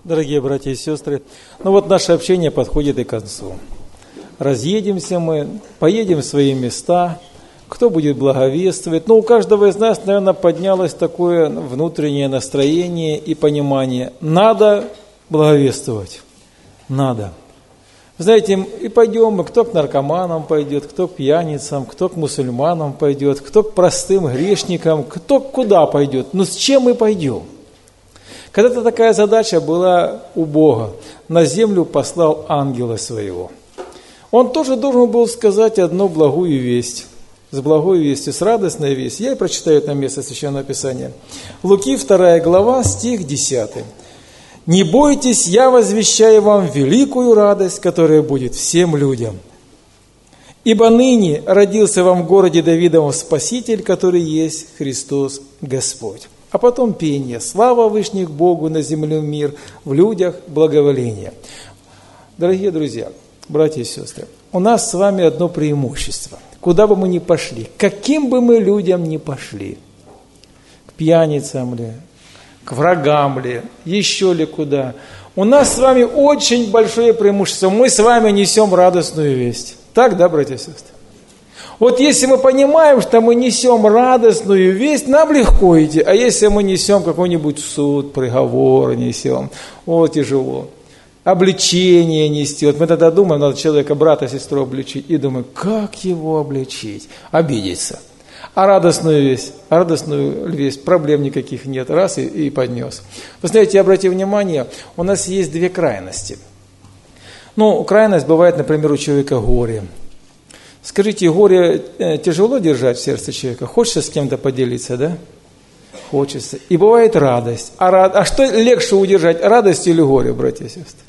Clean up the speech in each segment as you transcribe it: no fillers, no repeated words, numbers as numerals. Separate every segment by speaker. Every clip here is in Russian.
Speaker 1: Дорогие братья и сестры, ну вот наше общение подходит и к концу. Разъедемся мы, поедем в свои места, кто будет благовествовать. Но у каждого из нас, наверное, поднялось такое внутреннее настроение и понимание. Надо благовествовать. Надо. Знаете, и пойдем мы, кто к наркоманам пойдет, кто к пьяницам, кто к мусульманам пойдет, кто к простым грешникам, кто куда пойдет. Но с чем мы пойдем? Когда-то такая задача была у Бога. На землю послал ангела своего. Он тоже должен был сказать одну благую весть. С благой вестью, с радостной вестью. Я и прочитаю это место Священного Писания. Луки 2 глава, стих 10. «Не бойтесь, я возвещаю вам великую радость, которая будет всем людям. Ибо ныне родился вам в городе Давидовом Спаситель, который есть Христос Господь». А потом пение «Слава Вышних Богу, на земле мир, в людях благоволение». Дорогие друзья, братья и сестры, у нас с вами одно преимущество. Куда бы мы ни пошли, каким бы мы людям ни пошли, к пьяницам ли, к врагам ли, еще ли куда, у нас с вами очень большое преимущество. Мы с вами несем радостную весть. Так, да, братья и сестры? Вот если мы понимаем, что мы несем радостную весть, нам легко идти. А если мы несем какой-нибудь суд, приговор несем, тяжело. Обличение нести. Вот мы тогда думаем, надо человека, брата, сестру обличить. И думаем, как его обличить? Обидеться. А радостную весть, проблем никаких нет. Раз и поднес. Вы знаете, обратите внимание, у нас есть две крайности. Крайность бывает, например, у человека горе. Скажите, горе тяжело держать в сердце человека? Хочется с кем-то поделиться, да? Хочется. И бывает радость. А что легче удержать, радость или горе, братья и сестры?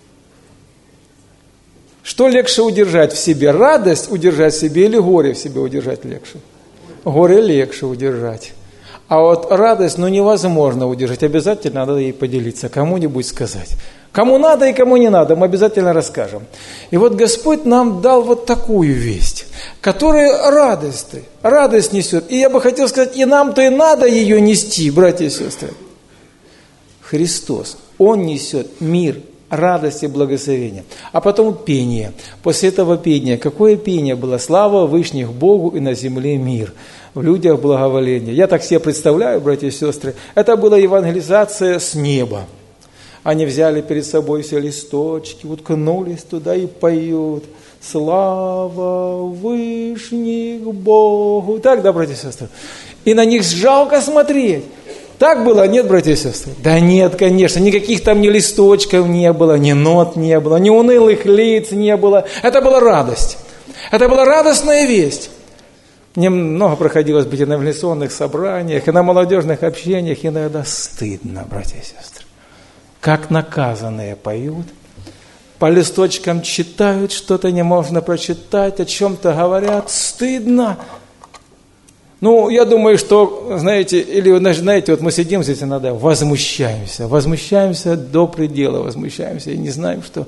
Speaker 1: Что легче удержать в себе? Радость удержать в себе или горе в себе удержать легче? Горе легче удержать. А вот радость, невозможно удержать. Обязательно надо ей поделиться, кому-нибудь сказать. Кому надо и кому не надо, мы обязательно расскажем. И вот Господь нам дал вот такую весть, которая радость несет. И я бы хотел сказать, и нам-то и надо ее нести, братья и сестры. Христос, Он несет мир, радость и благословение. А потом пение. После этого пения, какое пение было? Слава Вышних Богу и на земле мир. В людях благоволение. Я так себе представляю, братья и сестры, это была евангелизация с неба. Они взяли перед собой все листочки, уткнулись туда и поют. Слава Вышних Богу. Так, да, братья и сестры? И на них жалко смотреть. Так было? Нет, братья и сестры? Да нет, конечно. Никаких там ни листочков не было, ни нот не было, ни унылых лиц не было. Это была радость. Это была радостная весть. Мне много приходилось быть и на евангелизационных собраниях, и на молодежных общениях. Иногда стыдно, братья и сестры. Как наказанные поют, по листочкам читают, что-то не можно прочитать, о чем-то говорят, стыдно. Я думаю, что, знаете, вот мы сидим здесь иногда, возмущаемся до предела, возмущаемся и не знаем, что,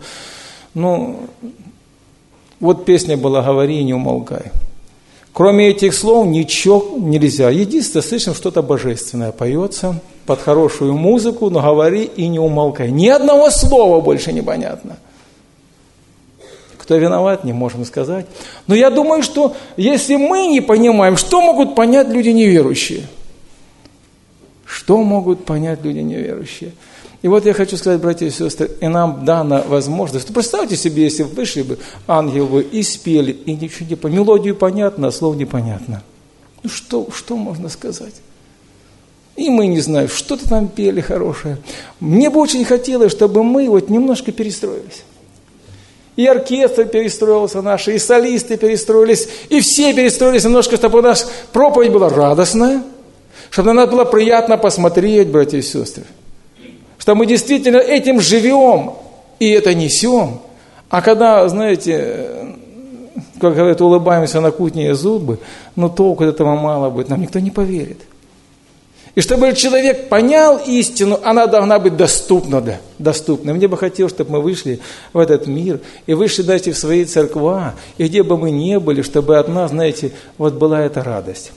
Speaker 1: вот песня была «Говори и не умолкай». Кроме этих слов ничего нельзя. Единственное, слышим, что-то божественное поется под хорошую музыку, но говори и не умолкай. Ни одного слова больше непонятно. Кто виноват, не можем сказать. Но я думаю, что если мы не понимаем, что могут понять люди неверующие? Что могут понять люди неверующие? И вот я хочу сказать, братья и сестры, и нам дана возможность. Представьте себе, если вышли бы ангелы бы и спели, и ничего не понятно. Мелодию понятно, а слов непонятно. Что можно сказать? И мы не знаем, что-то там пели хорошее. Мне бы очень хотелось, чтобы мы немножко перестроились. И оркестр перестроился наш, и солисты перестроились, и все перестроились немножко, чтобы у нас проповедь была радостная, чтобы на нас было приятно посмотреть, братья и сестры. Что мы действительно этим живем и это несем. А когда, знаете, как говорят, улыбаемся на кутние зубы, толку от этого мало будет, нам никто не поверит. И чтобы человек понял истину, она должна быть доступна. Мне бы хотелось, чтобы мы вышли в этот мир и вышли, знаете, в свои церква, и где бы мы ни были, чтобы от нас, знаете, была эта радость.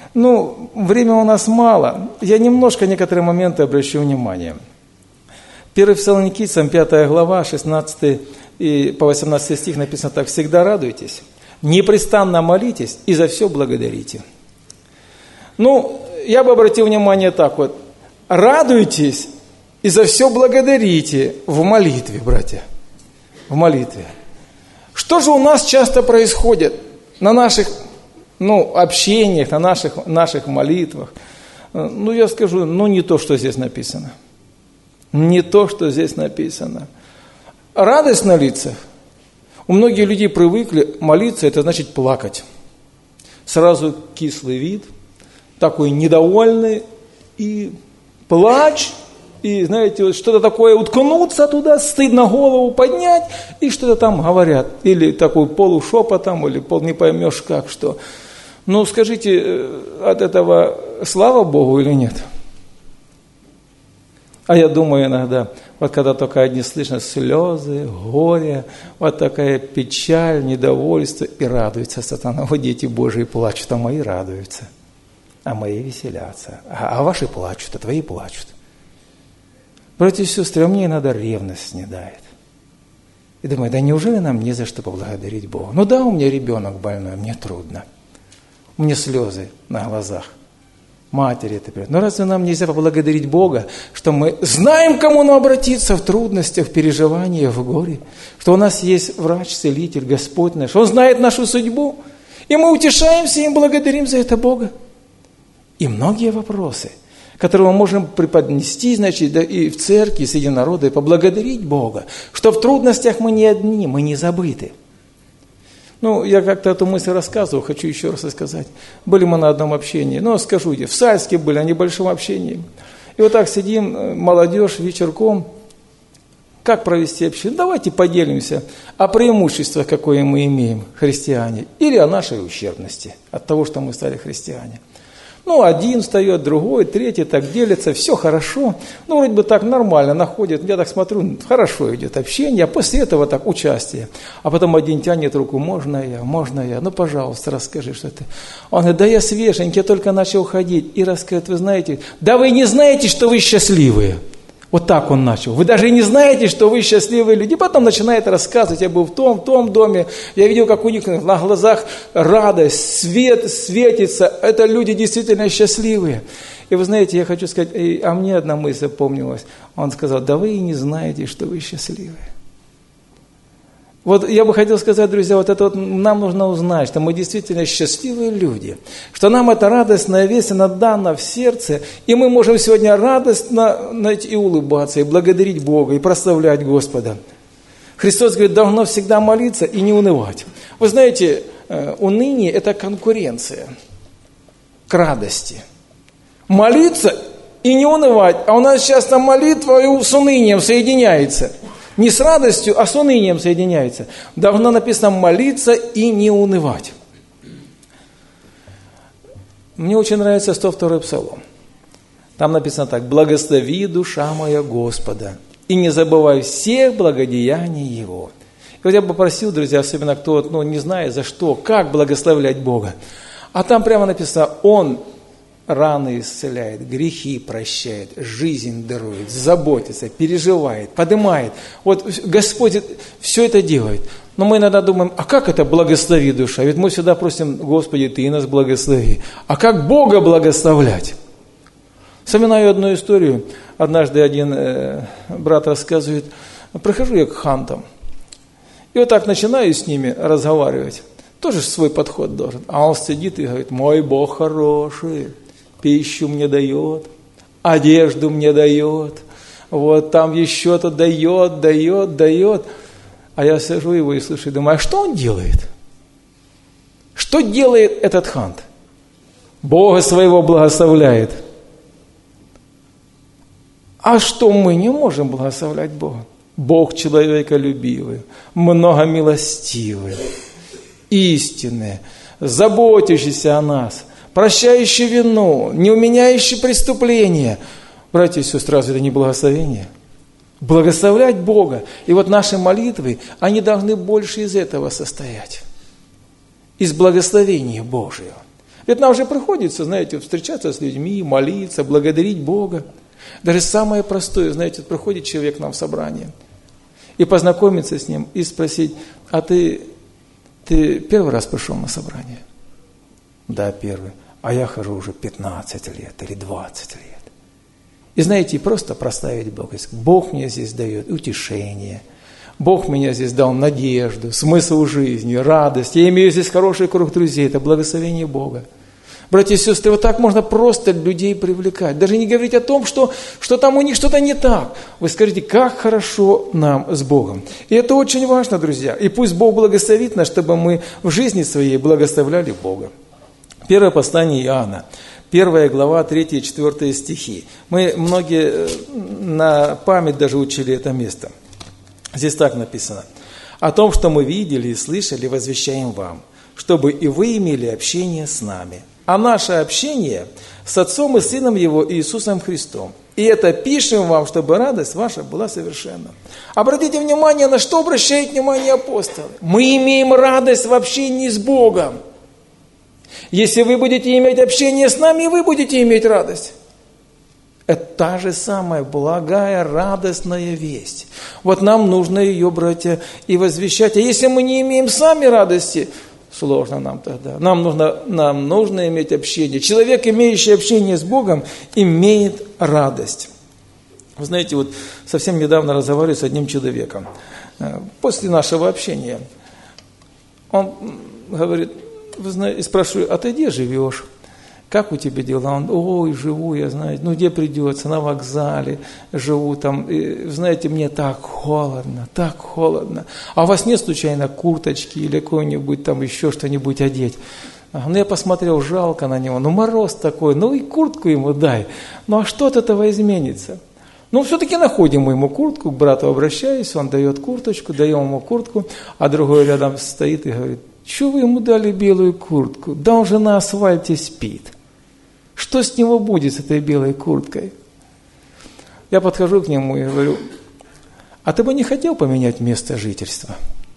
Speaker 1: Время у нас мало. Я немножко некоторые моменты обращу внимание. 1 Фессалоникийцам, 5 глава, 16 и по 18 стих написано так: «Всегда радуйтесь, непрестанно молитесь и за все благодарите». Ну, я бы обратил внимание так вот: радуйтесь и за все благодарите в молитве, братья, в молитве. Что же у нас часто происходит на наших общениях, на наших молитвах? Ну, я скажу, не то, что здесь написано. Не то, что здесь написано. Радость на лицах. У многих людей привыкли молиться, это значит плакать. Сразу кислый вид, такой недовольный, и плач, и, знаете, вот что-то такое, уткнуться туда, стыдно голову поднять, и что-то там говорят. Или такой полушепотом, или не поймешь как, что. Ну, скажите, от этого слава Богу или нет? А я думаю иногда, вот когда только одни слышно слезы, горе, вот такая печаль, недовольство, и радуется сатана. Вот дети Божии плачут, а мои радуются, а мои веселятся, а ваши плачут, а твои плачут. Братья и сестры, мне иногда ревность снедает. И думаю, да неужели нам не за что поблагодарить Бога? Ну да, у меня ребенок больной, мне трудно. Мне слезы на глазах. Матери это придет. Но разве нам нельзя поблагодарить Бога, что мы знаем, к кому нам обратиться в трудностях, в переживаниях, в горе? Что у нас есть врач, целитель, Господь наш. Он знает нашу судьбу. И мы утешаемся и благодарим за это Бога. И многие вопросы, которые мы можем преподнести, значит, да, и в церкви, и среди народа, и поблагодарить Бога, что в трудностях мы не одни, мы не забыты. Ну, я как-то эту мысль рассказывал, хочу еще раз рассказать. Были мы на одном общении, скажу тебе, в Сальске были, на небольшом общении. И вот так сидим, молодежь, вечерком. Как провести общение? Давайте поделимся о преимуществах, какое мы имеем, христиане, или о нашей ущербности от того, что мы стали христиане. Один встает, другой, третий, так делится, все хорошо. Вроде бы так нормально находит. Я так смотрю, хорошо идет общение, а после этого так участие. А потом один тянет руку, можно я, пожалуйста, расскажи, что ты. Он говорит, да я свеженький, я только начал ходить. И рассказывает, вы знаете, да вы не знаете, что вы счастливые. Вот так он начал. Вы даже не знаете, что вы счастливые люди. И потом начинает рассказывать, я был в том доме, я видел, как у них на глазах радость, свет светится. Это люди действительно счастливые. И вы знаете, я хочу сказать, а мне одна мысль помнилась. Он сказал, да вы и не знаете, что вы счастливые. Вот я бы хотел сказать, друзья, вот это вот нам нужно узнать, что мы действительно счастливые люди, что нам эта радостная весть, она дана в сердце, и мы можем сегодня радостно и улыбаться, и благодарить Бога, и прославлять Господа. Христос говорит, должно всегда молиться и не унывать. Вы знаете, уныние – это конкуренция к радости. Молиться и не унывать, а у нас часто молитва с унынием соединяется. Не с радостью, а с унынием соединяется. Должно написано молиться и не унывать. Мне очень нравится 102-й псалом. Там написано так. «Благослови, душа моя, Господа, и не забывай всех благодеяний Его». И вот я бы попросил, друзья, особенно кто не знает за что, как благословлять Бога. А там прямо написано, Он раны исцеляет, грехи прощает, жизнь дарует, заботится, переживает, поднимает. Вот Господь все это делает. Но мы иногда думаем, а как это благослови душа? Ведь мы всегда просим, Господи, Ты нас благослови. А как Бога благословлять? Вспоминаю одну историю. Однажды один брат рассказывает, прихожу я к хантам. И вот так начинаю с ними разговаривать. Тоже свой подход должен. А он сидит и говорит, мой Бог хороший. Пищу мне дает, одежду мне дает, вот там еще то дает. А я сижу его и слушаю, думаю, а что он делает? Что делает этот хант? Бога своего благословляет. А что мы не можем благословлять Бога? Бог человеколюбивый, многомилостивый, истинный, заботящийся о нас, прощающий вину, не уменяющий преступления. Братья и сестры, разве это не благословение? Благословлять Бога. И вот наши молитвы, они должны больше из этого состоять. Из благословения Божьего. Ведь нам же приходится, знаете, встречаться с людьми, молиться, благодарить Бога. Даже самое простое, знаете, приходит человек к нам в собрание, и познакомиться с ним, и спросить: а ты первый раз пришел на собрание? Да, первый. А я хожу уже 15 лет или 20 лет. И знаете, просто прославить Бога. Бог мне здесь дает утешение. Бог меня здесь дал надежду, смысл жизни, радость. Я имею здесь хороший круг друзей. Это благословение Бога. Братья и сестры, вот так можно просто людей привлекать. Даже не говорить о том, что там у них что-то не так. Вы скажите, как хорошо нам с Богом. И это очень важно, друзья. И пусть Бог благословит нас, чтобы мы в жизни своей благословляли Бога. Первое послание Иоанна, 1 глава, 3 и 4 стихи. Мы многие на память даже учили это место. Здесь так написано. О том, что мы видели и слышали, возвещаем вам, чтобы и вы имели общение с нами. А наше общение с Отцом и Сыном Его Иисусом Христом. И это пишем вам, чтобы радость ваша была совершенна. Обратите внимание, на что обращает внимание апостолы. Мы имеем радость в общении с Богом. Если вы будете иметь общение с нами, вы будете иметь радость. Это та же самая благая, радостная весть. Вот нам нужно ее, братья, и возвещать. А если мы не имеем сами радости, сложно нам тогда. Нам нужно иметь общение. Человек, имеющий общение с Богом, имеет радость. Вы знаете, вот совсем недавно разговаривал с одним человеком. После нашего общения он говорит, вы знаете, спрашиваю: а ты где живешь? Как у тебя дела? Он: ой, живу я, знаете, где придется, на вокзале живу там. И, знаете, мне так холодно. А у вас нет случайно курточки или какой-нибудь там еще что-нибудь одеть? Я посмотрел, жалко на него, мороз такой, и куртку ему дай. А что от этого изменится? Все-таки находим мы ему куртку, к брату обращаюсь, он дает курточку, даем ему куртку, а другой рядом стоит и говорит: что вы ему дали белую куртку? Да он же на асфальте спит. Что с него будет, с этой белой курткой? Я подхожу к нему и говорю: а ты бы не хотел поменять место жительства?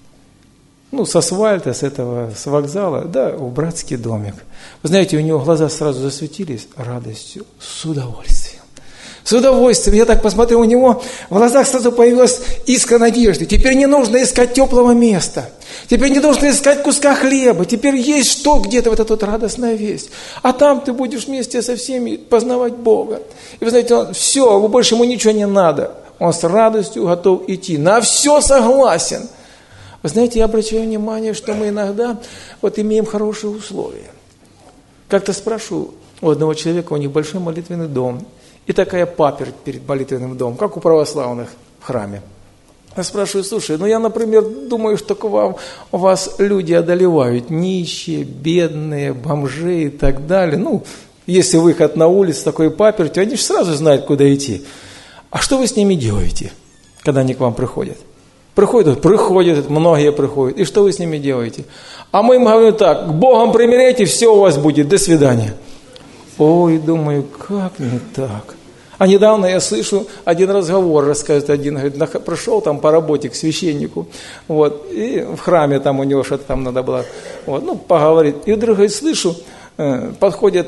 Speaker 1: С асфальта, с вокзала, в братский домик. Вы знаете, у него глаза сразу засветились радостью, с удовольствием. С удовольствием. Я так посмотрел, у него в глазах сразу появилась искра надежды. Теперь не нужно искать теплого места. Теперь не нужно искать куска хлеба. Теперь есть что где-то, вот эта вот радостная весть. А там ты будешь вместе со всеми познавать Бога. И вы знаете, все, больше ему ничего не надо. Он с радостью готов идти. На все согласен. Вы знаете, я обращаю внимание, что мы иногда имеем хорошие условия. Как-то спрашиваю у одного человека, у них большой молитвенный дом. И такая паперть перед молитвенным домом, как у православных в храме. Я спрашиваю: слушай, я, например, думаю, что у вас люди одолевают, нищие, бедные, бомжи и так далее. Если выход на улицу с такой папертью, они же сразу знают, куда идти. А что вы с ними делаете, когда они к вам приходят? Приходят, многие приходят. И что вы с ними делаете? А мы им говорим так: к Богом примиряйте, все у вас будет, до свидания. Ой, думаю, как не так? А недавно я слышу один разговор, рассказывает один, говорит, пришел там по работе к священнику, и в храме там у него что-то там надо было, поговорить. И вдруг, говорит, слышу, подходят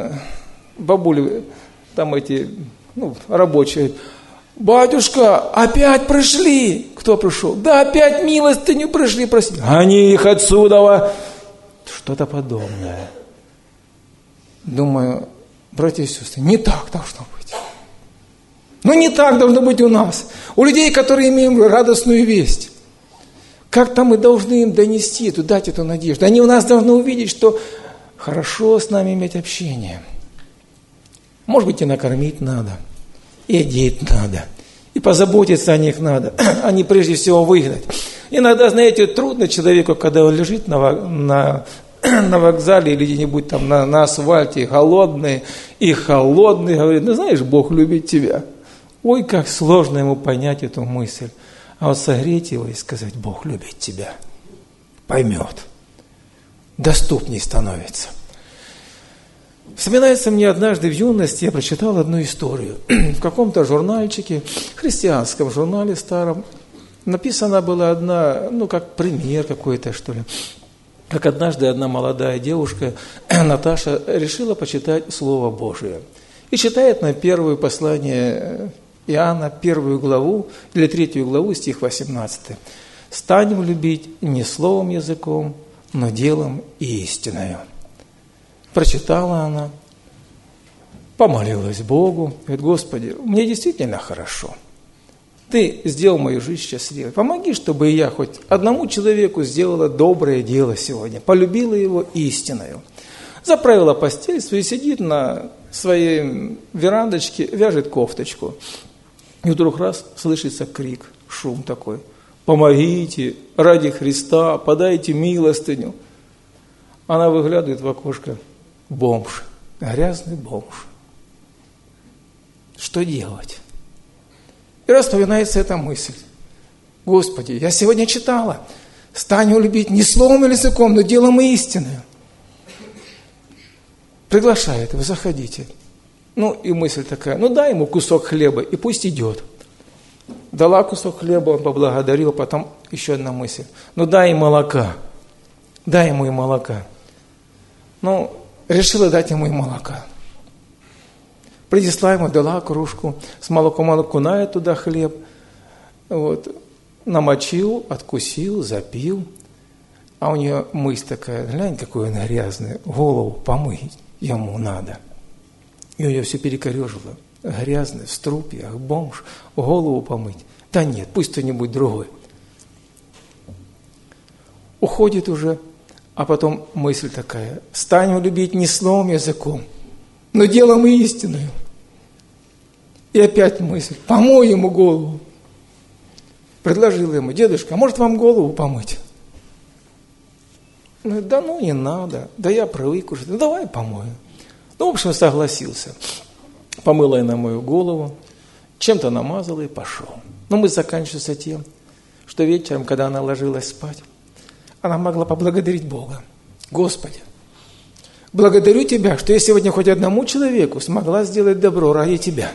Speaker 1: бабули, там эти, рабочие: батюшка, опять пришли. Кто пришел? Да, опять милостыню пришли просить. Они их отсюда. Что-то подобное. Думаю, братья и сестры, не так должно быть. Не так должно быть у нас. У людей, которые имеют радостную весть. Как-то мы должны им донести, дать эту надежду. Они у нас должны увидеть, что хорошо с нами иметь общение. Может быть, и накормить надо, и одеть надо, и позаботиться о них надо, а не прежде всего выгнать. Иногда, знаете, трудно человеку, когда он лежит на вокзале или где-нибудь там на асфальте, холодный, говорит: знаешь, Бог любит тебя. Ой, как сложно ему понять эту мысль. А согреть его и сказать: Бог любит тебя. Поймет. Доступней становится. Вспоминается мне однажды в юности, я прочитал одну историю. В каком-то журнальчике, христианском журнале старом, написана была одна, как пример какой-то, что ли. Как однажды одна молодая девушка, Наташа, решила почитать Слово Божие. И читает на первое послание Иоанна, 1 главу, или 3 главу, стих 18. «Станем любить не словом языком, но делом и истиною». Прочитала она, помолилась Богу, говорит: Господи, мне действительно хорошо. Ты сделал мою жизнь счастливой. Помоги, чтобы я хоть одному человеку сделала доброе дело сегодня, полюбила его истиною. Заправила постель свою, сидит на своей верандочке, вяжет кофточку. И вдруг раз слышится крик, шум такой: «Помогите, ради Христа, подайте милостыню». Она выглядывает в окошко: бомж, грязный бомж. Что делать? И раз вспоминается эта мысль: Господи, я сегодня читала: «Станем любить не словом или языком, но делом и истиною». Приглашает: вы заходите. И мысль такая: дай ему кусок хлеба, и пусть идет. Дала кусок хлеба, он поблагодарил, потом еще одна мысль: дай им молока. Дай ему и молока. Решила дать ему и молока. Принесла ему, дала кружку с молоком, он окунает туда хлеб, намочил, откусил, запил. А у нее мысль такая: глянь, какой он грязный, голову помыть ему надо. И у нее все перекорежило: грязный, в струпьях, бомж, голову помыть. Да нет, пусть кто-нибудь другой. Уходит уже, а потом мысль такая: станем любить не словом языком, но делом и истиною. И опять мысль: помой ему голову. Предложила ему: дедушка, а может вам голову помыть? Да не надо, да я привык уже, давай помою. В общем, согласился. Помыла я на мою голову, чем-то намазала и пошел. Мы заканчиваемся тем, что вечером, когда она ложилась спать, она могла поблагодарить Бога. Господи, благодарю Тебя, что я сегодня хоть одному человеку смогла сделать добро ради Тебя.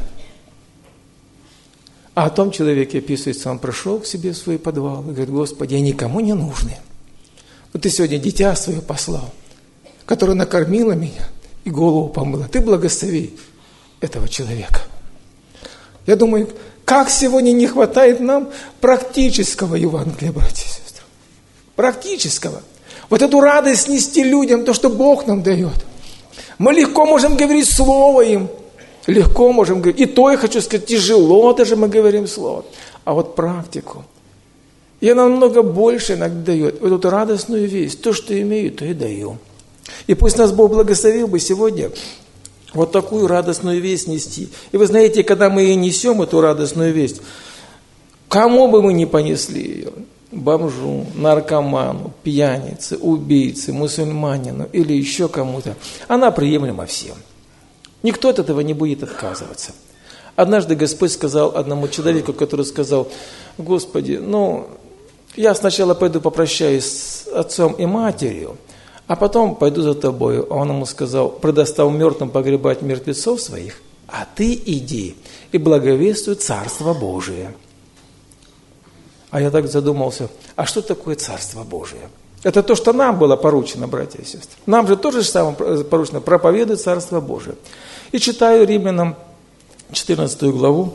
Speaker 1: А о том человеке описывается: он пришел к себе в свой подвал и говорит: Господи, я никому не нужный. Ты сегодня дитя свое послал, которое накормило меня и голову помыла. Ты благослови этого человека. Я думаю, как сегодня не хватает нам практического Евангелия, братья и сестры. Практического. Эту радость нести людям, то, что Бог нам дает. Мы легко можем говорить слово им. Легко можем говорить. И то, я хочу сказать, тяжело даже мы говорим слово. А практику. И она намного больше иногда дает. Эту радостную весть. То, что имею, то и даю. И пусть нас Бог благословил бы сегодня такую радостную весть нести. И вы знаете, когда мы и несем эту радостную весть, кому бы мы ни понесли ее, бомжу, наркоману, пьянице, убийце, мусульманину или еще кому-то, она приемлема всем. Никто от этого не будет отказываться. Однажды Господь сказал одному человеку, который сказал: Господи, я сначала пойду попрощаюсь с отцом и матерью, а потом пойду за тобою. А он ему сказал: предоставь мертвым погребать мертвецов своих, а ты иди и благовествуй Царство Божие. А я так задумался: а что такое Царство Божие? Это то, что нам было поручено, братья и сестры. Нам же тоже самое поручено проповедовать Царство Божие. И читаю Римлянам 14 главу,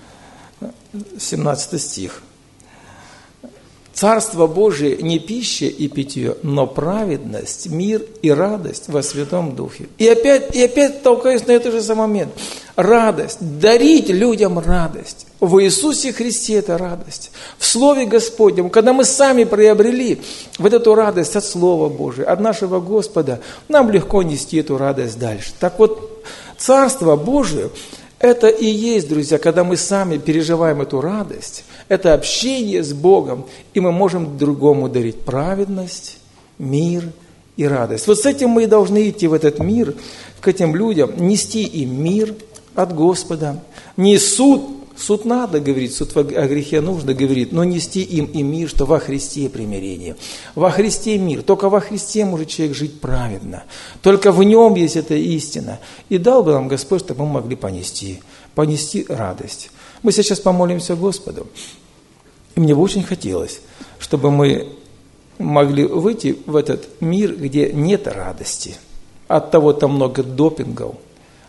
Speaker 1: 17 стих. Царство Божие не пища и питье, но праведность, мир и радость во Святом Духе. И опять толкаюсь на этот же самый момент. Радость, дарить людям радость. В Иисусе Христе это радость. В Слове Господнем, когда мы сами приобрели эту радость от Слова Божия, от нашего Господа, нам легко нести эту радость дальше. Так Царство Божие – это и есть, друзья, когда мы сами переживаем эту радость, это общение с Богом, и мы можем другому дарить праведность, мир и радость. С этим мы и должны идти в этот мир, к этим людям, нести им мир от Господа. Не суд надо говорить, суд о грехе нужно говорить, но нести им и мир, что во Христе примирение. Во Христе мир. Только во Христе может человек жить праведно. Только в нем есть эта истина. И дал бы нам Господь, чтобы мы могли понести радость. Мы сейчас помолимся Господу. И мне бы очень хотелось, чтобы мы могли выйти в этот мир, где нет радости. Оттого там много допингов,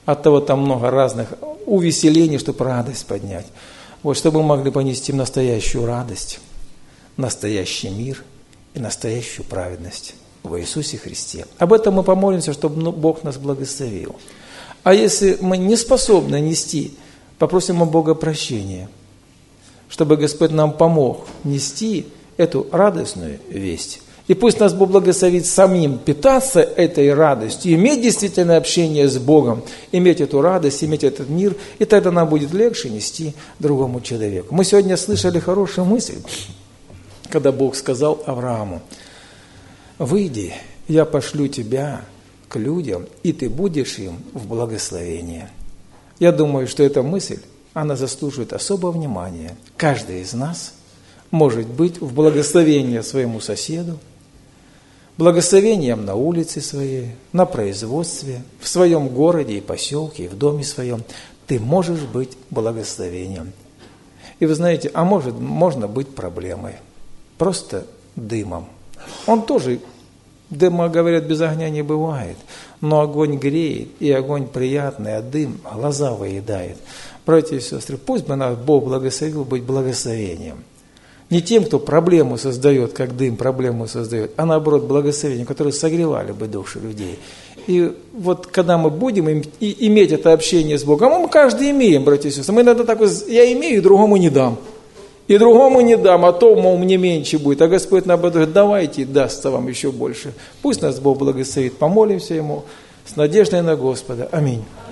Speaker 1: От того там много разных увеселений, чтобы радость поднять. Вот, чтобы мы могли понести настоящую радость, настоящий мир и настоящую праведность во Иисусе Христе. Об этом мы помолимся, чтобы Бог нас благословил. А если мы не способны нести, попросим у Бога прощения, чтобы Господь нам помог нести эту радостную весть. И пусть нас Бог благословит самим питаться этой радостью, иметь действительное общение с Богом, иметь эту радость, иметь этот мир, и тогда нам будет легче нести другому человеку. Мы сегодня слышали хорошую мысль, когда Бог сказал Аврааму: «Выйди, я пошлю тебя к людям, и ты будешь им в благословение». Я думаю, что эта мысль, она заслуживает особого внимания. Каждый из нас может быть в благословении своему соседу, благословением на улице своей, на производстве, в своем городе и поселке, и в доме своем. Ты можешь быть благословением. И вы знаете, можно быть проблемой, просто дымом. Он тоже, дыма, говорят, без огня не бывает, но огонь греет, и огонь приятный, а дым глаза выедает. Братья и сестры, пусть бы нас Бог благословил быть благословением. Не тем, кто проблему создает, как дым проблему создает, а наоборот благословением, которые согревали бы души людей. И вот когда мы будем иметь это общение с Богом, а мы каждый имеем, братья и сестры, мы иногда так вот, я имею, и другому не дам. И другому не дам, а то, мол, мне меньше будет. А Господь наоборот говорит: давайте, и дастся вам еще больше. Пусть нас Бог благословит. Помолимся Ему с надеждой на Господа. Аминь.